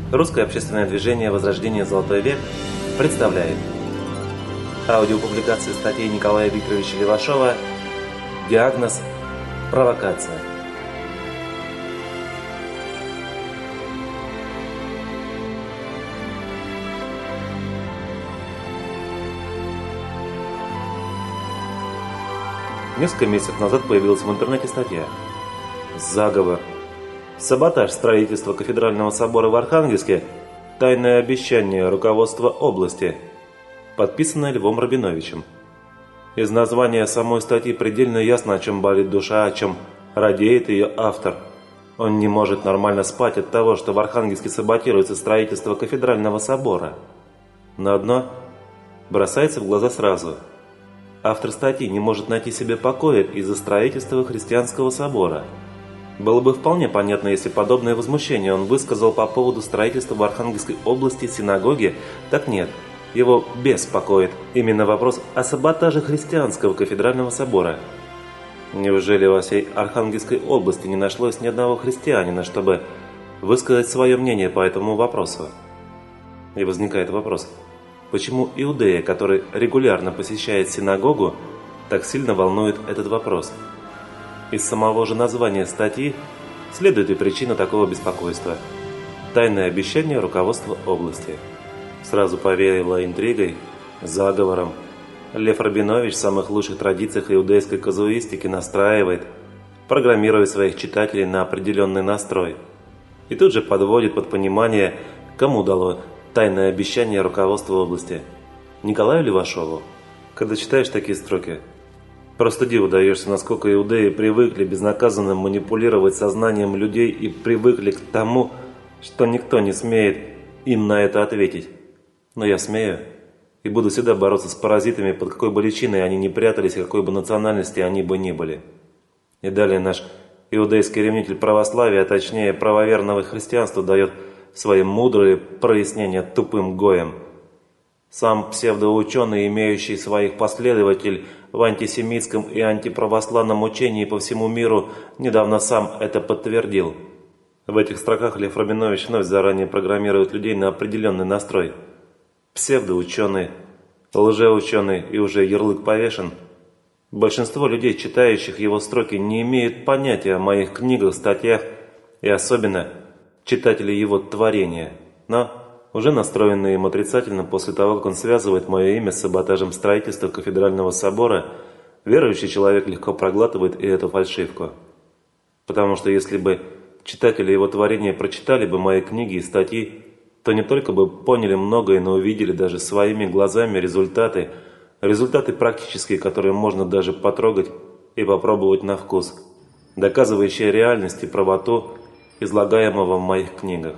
Русское общественное движение «Возрождение. Золотой век» представляет аудиопубликацию статьи Николая Викторовича Левашова «Диагноз. Провокация». Несколько месяцев назад появилась в интернете статья «Заговор. Саботаж строительства кафедрального собора в Архангельске. Тайное обещание руководства области», подписанное Львом Рабиновичем. Из названия самой статьи предельно ясно, о чем болит душа, о чем радеет ее автор. Он не может нормально спать от того, что в Архангельске саботируется строительство кафедрального собора. Но одно бросается в глаза сразу. Автор статьи не может найти себе покоя из-за строительства христианского собора. Было бы вполне понятно, если подобное возмущение он высказал по поводу строительства в Архангельской области синагоги, так нет, его беспокоит именно вопрос о саботаже христианского кафедрального собора. Неужели во всей Архангельской области не нашлось ни одного христианина, чтобы высказать свое мнение по этому вопросу? И возникает вопрос, почему иудея, который регулярно посещает синагогу, так сильно волнует этот вопрос? Из самого же названия статьи следует и причина такого беспокойства – тайное обещание руководства области. Сразу повеяло интригой, заговором. Лев Рабинович в самых лучших традициях иудейской казуистики настраивает, программирует своих читателей на определенный настрой. И тут же подводит под понимание, кому дало тайное обещание руководства области. Николаю Левашову. Когда читаешь такие строки, просто диву даешься, насколько иудеи привыкли безнаказанно манипулировать сознанием людей и привыкли к тому, что никто не смеет им на это ответить. Но я смею и буду всегда бороться с паразитами, под какой бы личиной они ни прятались, какой бы национальности они бы ни были. И далее наш иудейский ревнитель православия, а точнее правоверного христианства, дает свои мудрые прояснения тупым гоям. Сам псевдоученый, имеющий своих последователей в антисемитском и антиправославном учении по всему миру, недавно сам это подтвердил. В этих строках Лев Рабинович вновь заранее программирует людей на определенный настрой. Псевдоученый, лжеученый и уже ярлык повешен. Большинство людей, читающих его строки, не имеют понятия о моих книгах, статьях и особенно читатели его творения, но уже настроенные им отрицательно после того, как он связывает мое имя с саботажем строительства кафедрального собора, верующий человек легко проглатывает и эту фальшивку. Потому что если бы читатели его творения прочитали бы мои книги и статьи, то не только бы поняли многое, но увидели даже своими глазами результаты практические, которые можно даже потрогать и попробовать на вкус, доказывающие реальность и правоту излагаемого в моих книгах.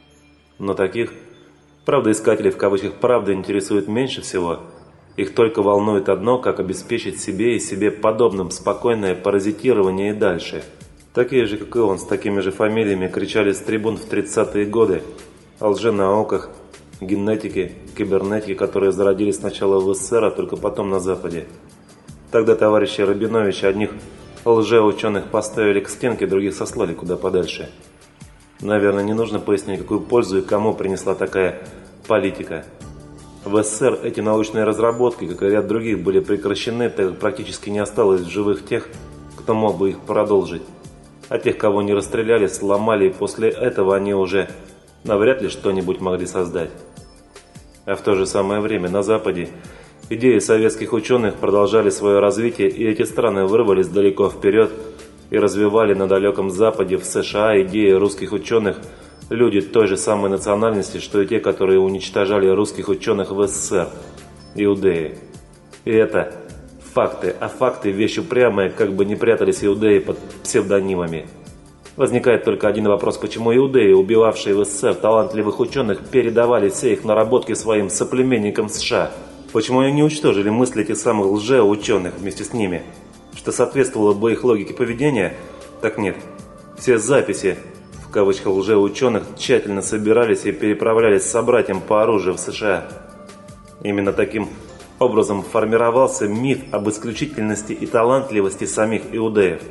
Но таких правдоискателей в кавычках «правда» интересует меньше всего. Их только волнует одно, как обеспечить себе и себе подобным спокойное паразитирование и дальше. Такие же, как и он, с такими же фамилиями кричали с трибун в 30-е годы о лженауках, генетике, кибернетике, которые зародились сначала в СССР, а только потом на Западе. Тогда товарищи Рабиновича одних лжеученых поставили к стенке, других сослали куда подальше. Наверное, не нужно пояснять, какую пользу и кому принесла такая политика. В СССР эти научные разработки, как и ряд других, были прекращены, так как практически не осталось в живых тех, кто мог бы их продолжить. А тех, кого не расстреляли, сломали, и после этого они уже навряд ли что-нибудь могли создать. А в то же самое время на Западе идеи советских ученых продолжали свое развитие, и эти страны вырвались далеко вперед и развивали на далеком Западе, в США, идеи русских ученых, люди той же самой национальности, что и те, которые уничтожали русских ученых в СССР, иудеи. И это факты, а факты – вещь упрямая, как бы не прятались иудеи под псевдонимами. Возникает только один вопрос, почему иудеи, убивавшие в СССР талантливых ученых, передавали все их наработки своим соплеменникам в США? Почему они не уничтожили мысли этих самых лжеученых вместе с ними? Что соответствовало бы их логике поведения? Так нет. Все записи, в кавычках, лжеученых тщательно собирались и переправлялись собратьям по оружию в США. Именно таким образом формировался миф об исключительности и талантливости самих иудеев.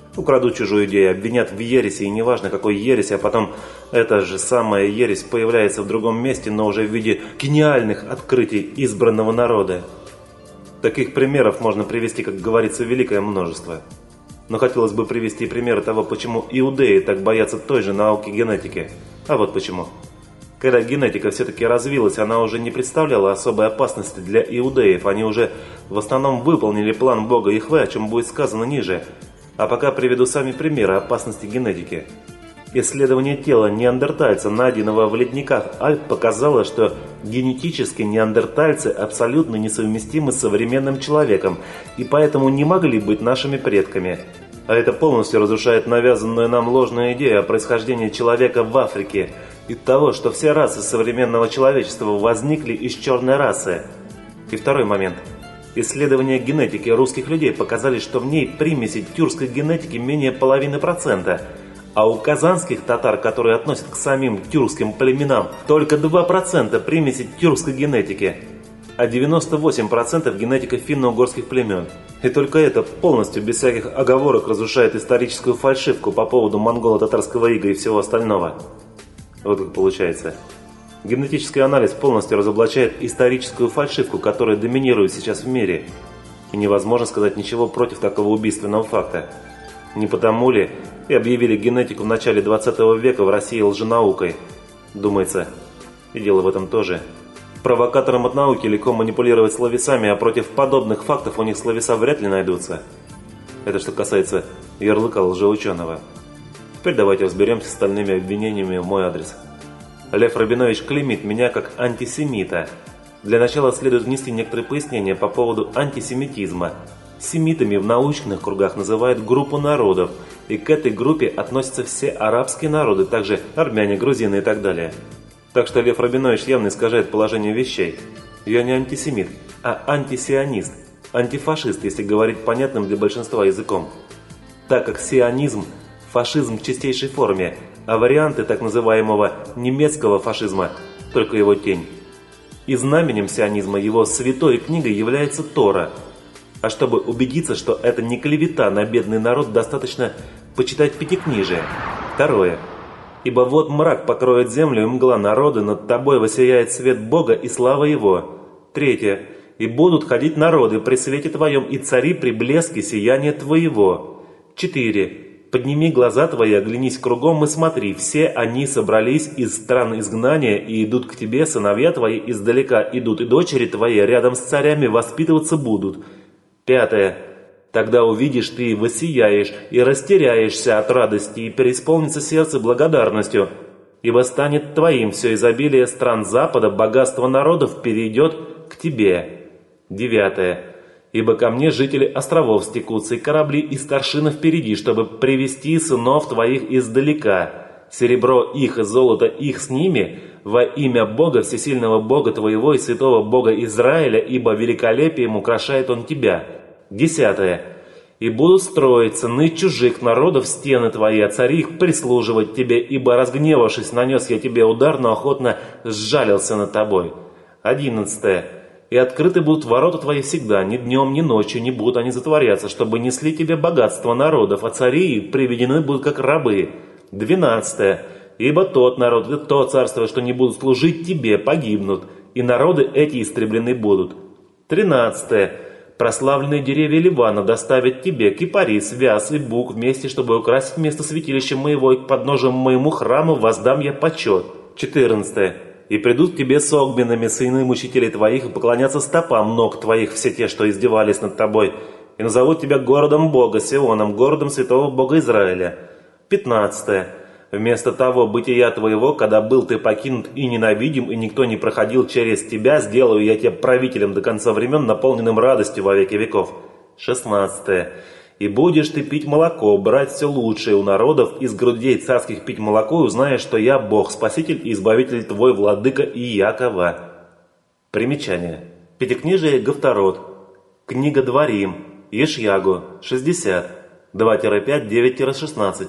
Украдут чужую идею, обвинят в ереси, и неважно какой ереси, а потом эта же самая ересь появляется в другом месте, но уже в виде гениальных открытий избранного народа. Таких примеров можно привести, как говорится, великое множество. Но хотелось бы привести примеры того, почему иудеи так боятся той же науки генетики. А вот почему. Когда генетика все-таки развилась, она уже не представляла особой опасности для иудеев. Они уже в основном выполнили план Бога Яхве, о чем будет сказано ниже. А пока приведу сами примеры опасности генетики. Исследование тела неандертальца, найденного в ледниках Альп, показало, что генетически неандертальцы абсолютно несовместимы с современным человеком и поэтому не могли быть нашими предками. А это полностью разрушает навязанную нам ложную идею о происхождении человека в Африке и того, что все расы современного человечества возникли из черной расы. И второй момент. Исследования генетики русских людей показали, что в ней примеси тюркской генетики менее 0,5%, а у казанских татар, которые относят к самим тюркским племенам, только 2% примеси тюркской генетики, а 98% генетика финно-угорских племен. И только это полностью, без всяких оговорок, разрушает историческую фальшивку по поводу монголо-татарского ига и всего остального. Вот как получается. Генетический анализ полностью разоблачает историческую фальшивку, которая доминирует сейчас в мире. И невозможно сказать ничего против такого убийственного факта. Не потому ли и объявили генетику в начале 20 века в России лженаукой? Думается, и дело в этом тоже. Провокаторам от науки легко манипулировать словесами, а против подобных фактов у них словеса вряд ли найдутся. Это что касается ярлыка лжеученого. Теперь давайте разберемся с остальными обвинениями в мой адрес. Лев Рабинович клеймит меня как антисемита. Для начала следует внести некоторые пояснения по поводу антисемитизма. Семитами в научных кругах называют группу народов, и к этой группе относятся все арабские народы, также армяне, грузины и так далее. Так что Лев Рабинович явно искажает положение вещей. Я не антисемит, а антисионист, антифашист, если говорить понятным для большинства языком. Так как сионизм – фашизм в чистейшей форме, а варианты так называемого немецкого фашизма – только его тень. И знаменем сионизма, его святой книгой является Тора. А чтобы убедиться, что это не клевета на бедный народ, достаточно почитать Пятикнижие. Второе. «Ибо вот мрак покроет землю, и мгла народа, над тобой воссияет свет Бога и слава Его». Третье. «И будут ходить народы при свете твоем, и цари при блеске сияния твоего». 4. «Подними глаза твои, оглянись кругом и смотри, все они собрались из стран изгнания, и идут к тебе, сыновья твои издалека идут, и дочери твои рядом с царями воспитываться будут». 5. «Тогда увидишь ты, воссияешь, и растеряешься от радости, и переисполнится сердце благодарностью, ибо станет твоим все изобилие стран Запада, богатство народов перейдет к тебе». 9. «Ибо ко мне жители островов стекутся, и корабли и старшины впереди, чтобы привести сынов твоих издалека. Серебро их и золото их с ними, во имя Бога, всесильного Бога твоего и святого Бога Израиля, ибо великолепием украшает он тебя». 10. «И будут строить сыны чужих народов стены твои, а цари их прислуживать тебе, ибо разгневавшись, нанес я тебе удар, но охотно сжалился над тобой». 11. «И открыты будут ворота твои всегда, ни днем, ни ночью не будут они затворяться, чтобы несли тебе богатство народов, а цари приведены будут как рабы». 12. «Ибо тот народ и то царство, что не будут служить тебе, погибнут, и народы эти истреблены будут». 13. «Прославленные деревья Ливана доставят тебе кипарис, вяз и бук вместе, чтобы украсить место святилища моего, и к подножию моему храму воздам я почет». 14. «И придут к тебе с огненными сыны мучителей твоих, и поклонятся стопам ног твоих все те, что издевались над тобой, и назовут тебя городом Бога, Сионом, городом святого Бога Израиля». 15. «Вместо того бытия твоего, когда был ты покинут и ненавидим, и никто не проходил через тебя, сделаю я тебя правителем до конца времен, наполненным радостью во веки веков». 16. «И будешь ты пить молоко, брать все лучшее у народов, из грудей царских пить молоко, и узнаешь, что я Бог, Спаситель и Избавитель твой, Владыка Иакова». Примечание. Пятикнижие Гавторот. Книга Дворим. Ешьягу. 60. 2-5, 9-16.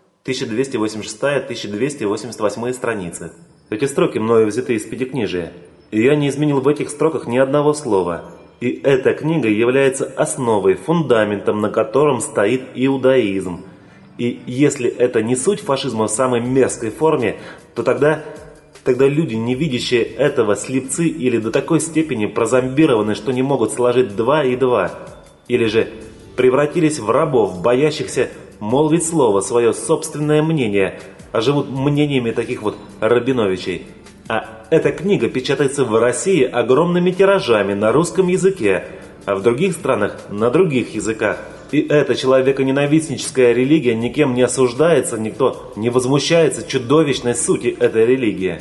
1286-1288 страницы. Эти строки мною взяты из Пятикнижия, и я не изменил в этих строках ни одного слова. И эта книга является основой, фундаментом, на котором стоит иудаизм. И если это не суть фашизма в самой мерзкой форме, то тогда люди, не видящие этого, слепцы или до такой степени прозомбированы, что не могут сложить 2 и 2. Или же превратились в рабов, боящихся молвить слово, свое собственное мнение, а живут мнениями таких вот Рабиновичей. А эта книга печатается в России огромными тиражами на русском языке, а в других странах на других языках. И эта человеконенавистническая религия никем не осуждается, никто не возмущается чудовищной сути этой религии.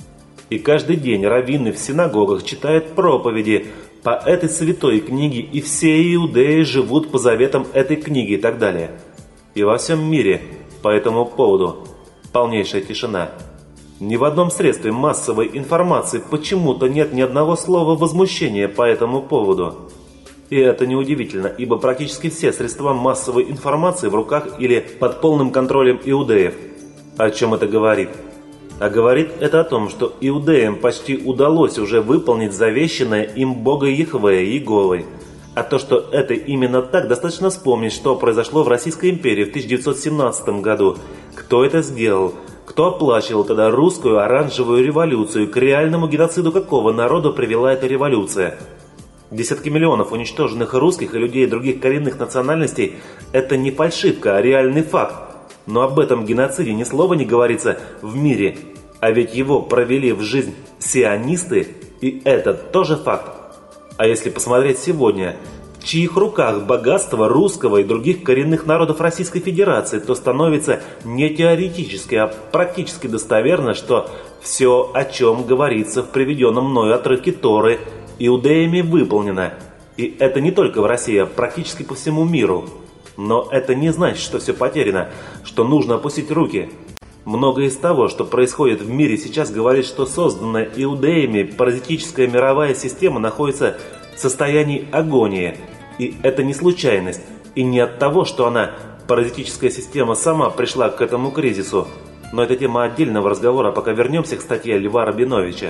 И каждый день раввины в синагогах читают проповеди по этой святой книге, и все иудеи живут по заветам этой книги и так далее. И во всем мире по этому поводу полнейшая тишина. Ни в одном средстве массовой информации почему-то нет ни одного слова возмущения по этому поводу. И это неудивительно, ибо практически все средства массовой информации в руках или под полным контролем иудеев. О чем это говорит? А говорит это о том, что иудеям почти удалось уже выполнить завещанное им Бога Яхве, Иеговой. А то, что это именно так, достаточно вспомнить, что произошло в Российской империи в 1917 году. Кто это сделал? Кто оплачивал тогда русскую оранжевую революцию? К реальному геноциду какого народа привела эта революция? Десятки миллионов уничтоженных русских и людей других коренных национальностей – это не фальшивка, а реальный факт. Но об этом геноциде ни слова не говорится в мире. А ведь его провели в жизнь сионисты, и это тоже факт. А если посмотреть сегодня, в чьих руках богатство русского и других коренных народов Российской Федерации, то становится не теоретически, а практически достоверно, что все, о чем говорится в приведенном мною отрывке Торы, иудеями выполнено. И это не только в России, а практически по всему миру. Но это не значит, что все потеряно, что нужно опустить руки. Многое из того, что происходит в мире сейчас, говорит, что созданная иудеями паразитическая мировая система находится в состоянии агонии. И это не случайность. И не от того, что она, паразитическая система, сама пришла к этому кризису. Но это тема отдельного разговора, пока вернемся к статье Льва Рабиновича.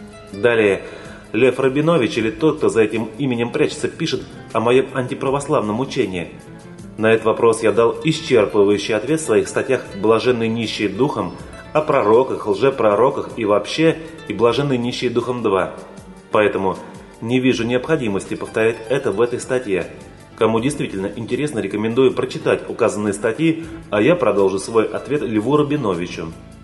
Далее, Лев Рабинович, или тот, кто за этим именем прячется, пишет о моем антиправославном учении. На этот вопрос я дал исчерпывающий ответ в своих статьях «Блаженные нищие духом», о пророках, лжепророках и вообще, и «Блаженные нищие духом 2». Поэтому не вижу необходимости повторять это в этой статье. Кому действительно интересно, рекомендую прочитать указанные статьи, а я продолжу свой ответ Льву Рабиновичу.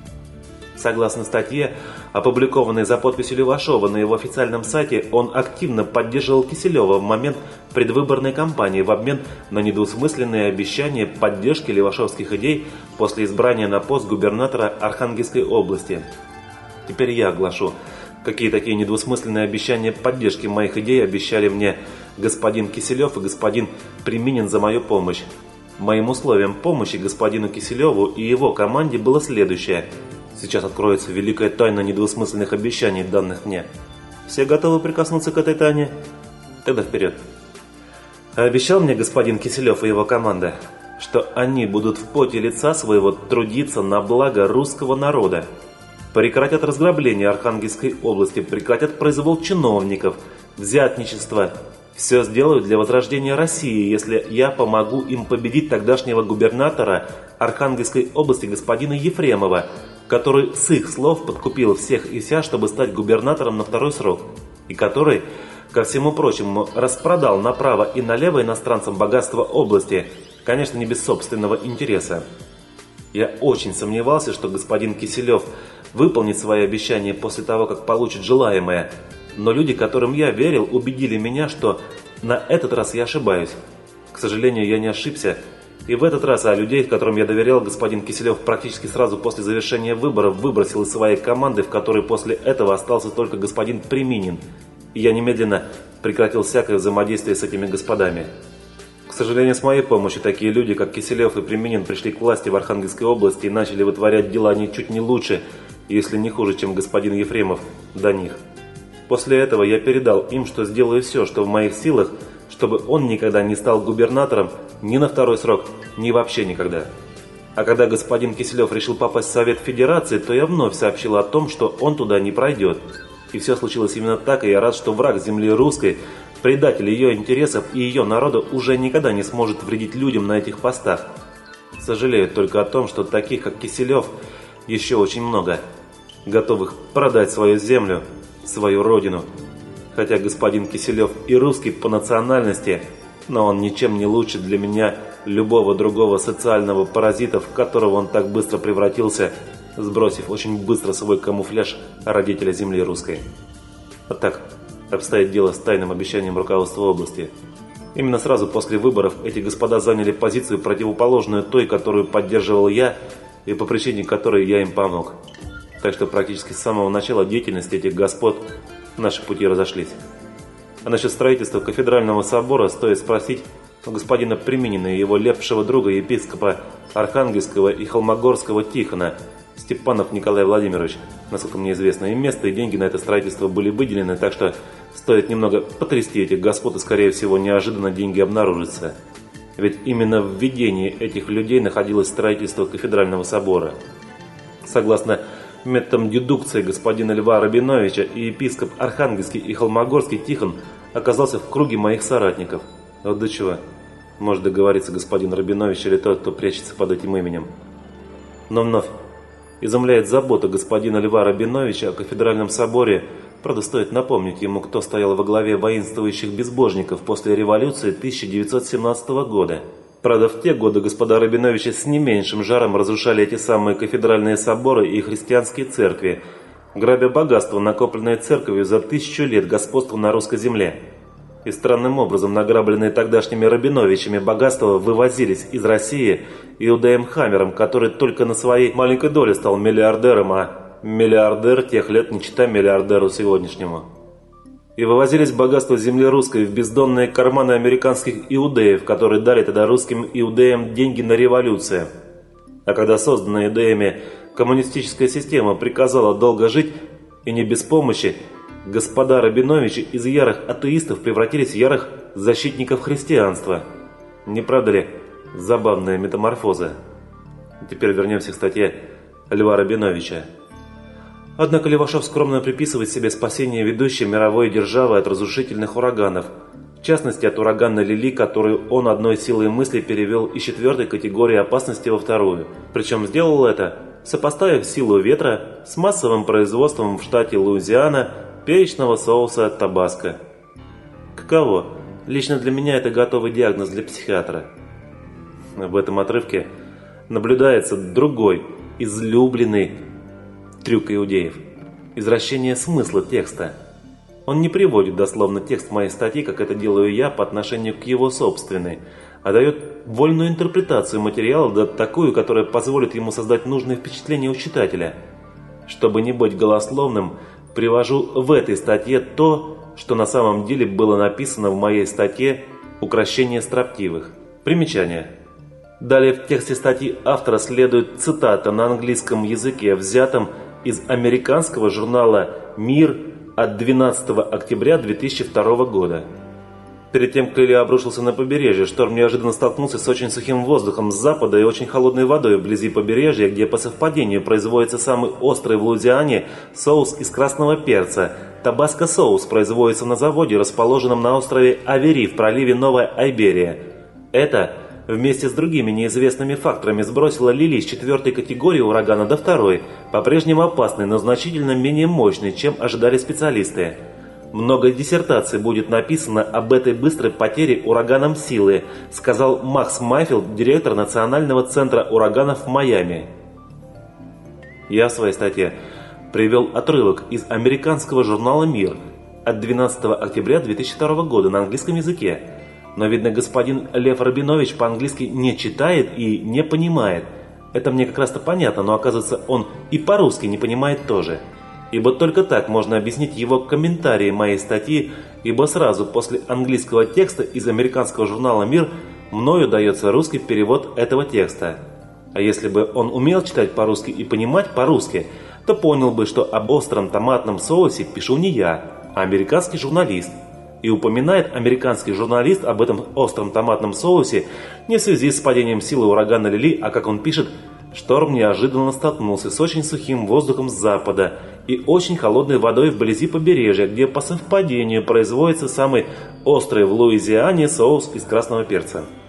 Согласно статье, опубликованной за подписью Левашова на его официальном сайте, он активно поддерживал Киселева в момент предвыборной кампании в обмен на недвусмысленные обещания поддержки левашовских идей после избрания на пост губернатора Архангельской области. Теперь я оглашу, какие такие недвусмысленные обещания поддержки моих идей обещали мне господин Киселев и господин Приминин за мою помощь. Моим условием помощи господину Киселеву и его команде было следующее. Сейчас откроется великая тайна недвусмысленных обещаний, данных мне. Все готовы прикоснуться к этой тайне? Тогда вперед. Обещал мне господин Киселев и его команда, что они будут в поте лица своего трудиться на благо русского народа. Прекратят разграбление Архангельской области, прекратят произвол чиновников, взятничество. Все сделают для возрождения России, если я помогу им победить тогдашнего губернатора Архангельской области господина Ефремова, который с их слов подкупил всех и вся, чтобы стать губернатором на 2-й срок, и который, ко всему прочему, распродал направо и налево иностранцам богатство области, конечно, не без собственного интереса. Я очень сомневался, что господин Киселев выполнит свои обещания после того, как получит желаемое, но люди, которым я верил, убедили меня, что на этот раз я ошибаюсь. К сожалению, я не ошибся. И в этот раз, людей, которым я доверял, господин Киселев практически сразу после завершения выборов выбросил из своей команды, в которой после этого остался только господин Приминин. И я немедленно прекратил всякое взаимодействие с этими господами. К сожалению, с моей помощью такие люди, как Киселев и Приминин, пришли к власти в Архангельской области и начали вытворять дела ничуть не лучше, если не хуже, чем господин Ефремов до них. После этого я передал им, что сделаю все, что в моих силах, чтобы он никогда не стал губернатором ни на 2-й срок, ни вообще никогда. А когда господин Киселев решил попасть в Совет Федерации, то я вновь сообщил о том, что он туда не пройдет. И все случилось именно так, и я рад, что враг земли русской, предатель ее интересов и ее народа уже никогда не сможет вредить людям на этих постах. Сожалею только о том, что таких, как Киселев, еще очень много, готовых продать свою землю, свою родину. Хотя господин Киселев и русский по национальности, но он ничем не лучше для меня любого другого социального паразита, в которого он так быстро превратился, сбросив очень быстро свой камуфляж родителя земли русской. Вот так обстоит дело с тайным обещанием руководства области. Именно сразу после выборов эти господа заняли позицию, противоположную той, которую поддерживал я, и по причине которой я им помог. Так что практически с самого начала деятельности этих господ наши пути разошлись. А насчет строительства кафедрального собора стоит спросить у господина Применина и его лепшего друга епископа Архангельского и Холмогорского Тихона, Степанов Николай Владимирович, насколько мне известно, и место, и деньги на это строительство были выделены, так что стоит немного потрясти этих господ, и, скорее всего, неожиданно деньги обнаружатся. Ведь именно в ведении этих людей находилось строительство кафедрального собора. Согласно методам дедукции господина Льва Рабиновича, и епископ Архангельский и Холмогорский Тихон оказался в круге моих соратников. Вот до чего может договориться господин Рабинович или тот, кто прячется под этим именем. Но вновь изумляет забота господина Льва Рабиновича о кафедральном соборе. Правда, стоит напомнить ему, кто стоял во главе воинствующих безбожников после революции 1917 года. Правда, в те годы господа Рабиновичи с не меньшим жаром разрушали эти самые кафедральные соборы и христианские церкви, грабя богатство, накопленное церковью за 1000 лет господства на русской земле. И странным образом награбленные тогдашними Рабиновичами богатства вывозились из России иудеем Хаммером, который только на своей маленькой доле стал миллиардером, а миллиардер тех лет не чита миллиардеру сегодняшнему. И вывозились богатства земли русской в бездонные карманы американских иудеев, которые дали тогда русским иудеям деньги на революцию. А когда созданная иудеями коммунистическая система приказала долго жить, и не без помощи, господа Рабиновичи из ярых атеистов превратились в ярых защитников христианства. Не правда ли забавная метаморфоза? Теперь вернемся к статье Льва Рабиновича. Однако Левашов скромно приписывает себе спасение ведущей мировой державы от разрушительных ураганов. В частности, от урагана Лили, которую он одной силой мысли перевел из 4-й категории опасности во 2-ю. Причем сделал это, сопоставив силу ветра с массовым производством в штате Луизиана перечного соуса табаско. Каково? Лично для меня это готовый диагноз для психиатра. В этом отрывке наблюдается другой, излюбленный трюк иудеев – извращение смысла текста. Он не приводит дословно текст моей статьи, как это делаю я, по отношению к его собственной, а дает вольную интерпретацию материала, да такую, которая позволит ему создать нужное впечатление у читателя. Чтобы не быть голословным, привожу в этой статье то, что на самом деле было написано в моей статье «Укрощение строптивых». Примечание. Далее в тексте статьи автора следует цитата на английском языке, взятом из американского журнала «Мир» от 12 октября 2002 года. Перед тем, как Лили обрушился на побережье, шторм неожиданно столкнулся с очень сухим воздухом с запада и очень холодной водой вблизи побережья, где по совпадению производится самый острый в Луизиане соус из красного перца. Табаско-соус производится на заводе, расположенном на острове Авери в проливе Новая Айберия. Это вместе с другими неизвестными факторами сбросила Лили с 4-й категории урагана до 2-й, по-прежнему опасной, но значительно менее мощной, чем ожидали специалисты. Много диссертаций будет написано об этой быстрой потере ураганом силы, сказал Макс Майфилд, директор Национального центра ураганов в Майами. Я в своей статье привел отрывок из американского журнала «Мир» от 12 октября 2002 года на английском языке. Но, видно, господин Лев Рабинович по-английски не читает и не понимает. Это мне как раз-то понятно, но оказывается, он и по-русски не понимает тоже. Ибо только так можно объяснить его комментарии моей статьи, ибо сразу после английского текста из американского журнала «Мир» мною дается русский перевод этого текста. А если бы он умел читать по-русски и понимать по-русски, то понял бы, что об остром томатном соусе пишу не я, а американский журналист. И упоминает американский журналист об этом остром томатном соусе не в связи с падением силы урагана Лили, а как он пишет, шторм неожиданно столкнулся с очень сухим воздухом с запада и очень холодной водой вблизи побережья, где по совпадению производится самый острый в Луизиане соус из красного перца.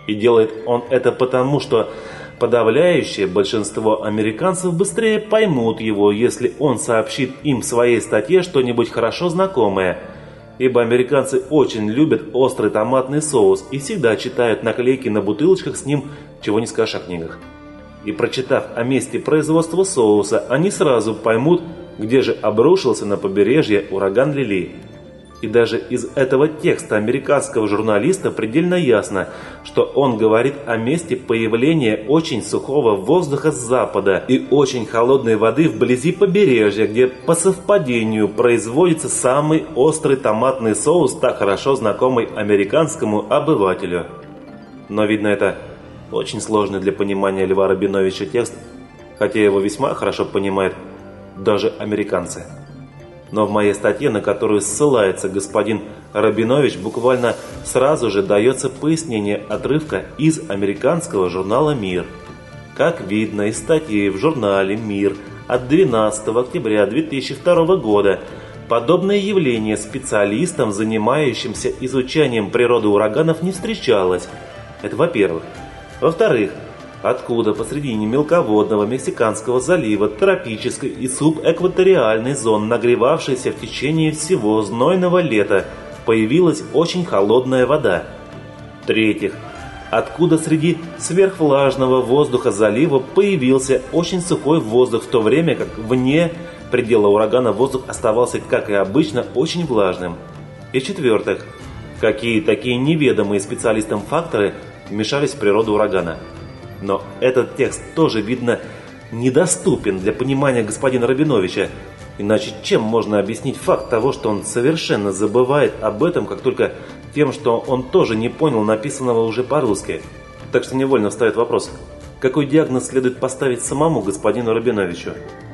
И делает он это потому, что подавляющее большинство американцев быстрее поймут его, если он сообщит им в своей статье что-нибудь хорошо знакомое. Ибо американцы очень любят острый томатный соус и всегда читают наклейки на бутылочках с ним, чего не скажешь о книгах. И прочитав о месте производства соуса, они сразу поймут, где же обрушился на побережье ураган Лили. И даже из этого текста американского журналиста предельно ясно, что он говорит о месте появления очень сухого воздуха с запада и очень холодной воды вблизи побережья, где по совпадению производится самый острый томатный соус, так хорошо знакомый американскому обывателю. Но видно, это очень сложный для понимания Льва Рабиновича текст, хотя его весьма хорошо понимают даже американцы. Но в моей статье, на которую ссылается господин Рабинович, буквально сразу же дается пояснение отрывка из американского журнала «Мир». Как видно из статьи в журнале «Мир» от 12 октября 2002 года, подобное явление специалистам, занимающимся изучением природы ураганов, не встречалось. Это во-первых. Во-вторых, откуда посредине мелководного Мексиканского залива, тропической и субэкваториальной зон, нагревавшейся в течение всего знойного лета, появилась очень холодная вода. В-третьих, откуда среди сверхвлажного воздуха залива появился очень сухой воздух, в то время как вне предела урагана воздух оставался, как и обычно, очень влажным. И в-четвертых, какие такие неведомые специалистам факторы вмешались в природу урагана. Но этот текст тоже, видно, недоступен для понимания господина Рабиновича. Иначе чем можно объяснить факт того, что он совершенно забывает об этом, как только тем, что он тоже не понял написанного уже по-русски? Так что невольно встает вопрос, какой диагноз следует поставить самому господину Рабиновичу?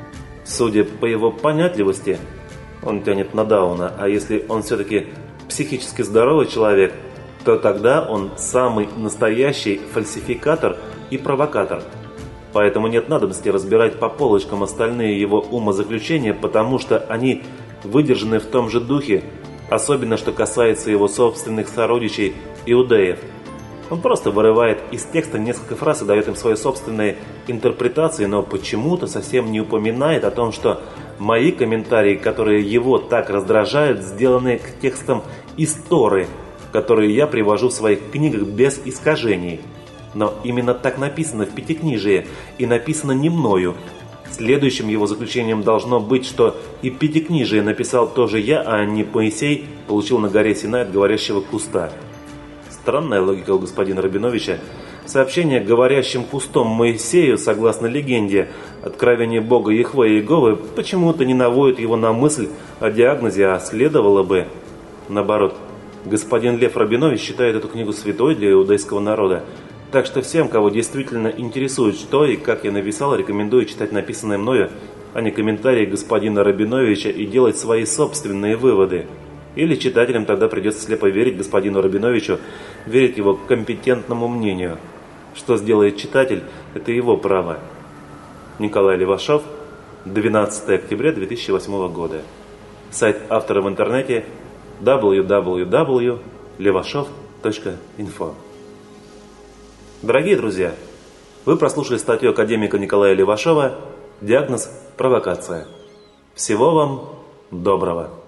Судя по его понятливости, он тянет на Дауна, а если он все-таки психически здоровый человек, то тогда он самый настоящий фальсификатор и провокатор. Поэтому нет надобности разбирать по полочкам остальные его умозаключения, потому что они выдержаны в том же духе, особенно что касается его собственных сородичей иудеев. Он просто вырывает из текста несколько фраз и дает им свои собственные интерпретации, но почему-то совсем не упоминает о том, что мои комментарии, которые его так раздражают, сделаны к текстам из Торы, которые я привожу в своих книгах без искажений. Но именно так написано в Пятикнижии, и написано не мною. Следующим его заключением должно быть, что и Пятикнижие написал тоже я, а не Моисей получил на горе Синай от говорящего куста. Странная логика у господина Рабиновича. Сообщение говорящим кустом Моисею, согласно легенде, откровение Бога Яхве и Иеговы, почему-то не наводит его на мысль о диагнозе, а следовало бы наоборот. Господин Лев Рабинович считает эту книгу святой для иудейского народа. Так что всем, кого действительно интересует, что и как я написал, рекомендую читать написанное мною, а не комментарии господина Рабиновича, и делать свои собственные выводы. Или читателям тогда придется слепо верить господину Рабиновичу, верить его компетентному мнению. Что сделает читатель, это его право. Николай Левашов, 12 октября 2008 года. Сайт автора в интернете www.levashov.info. Дорогие друзья, вы прослушали статью академика Николая Левашова «Диагноз – провокация». Всего вам доброго!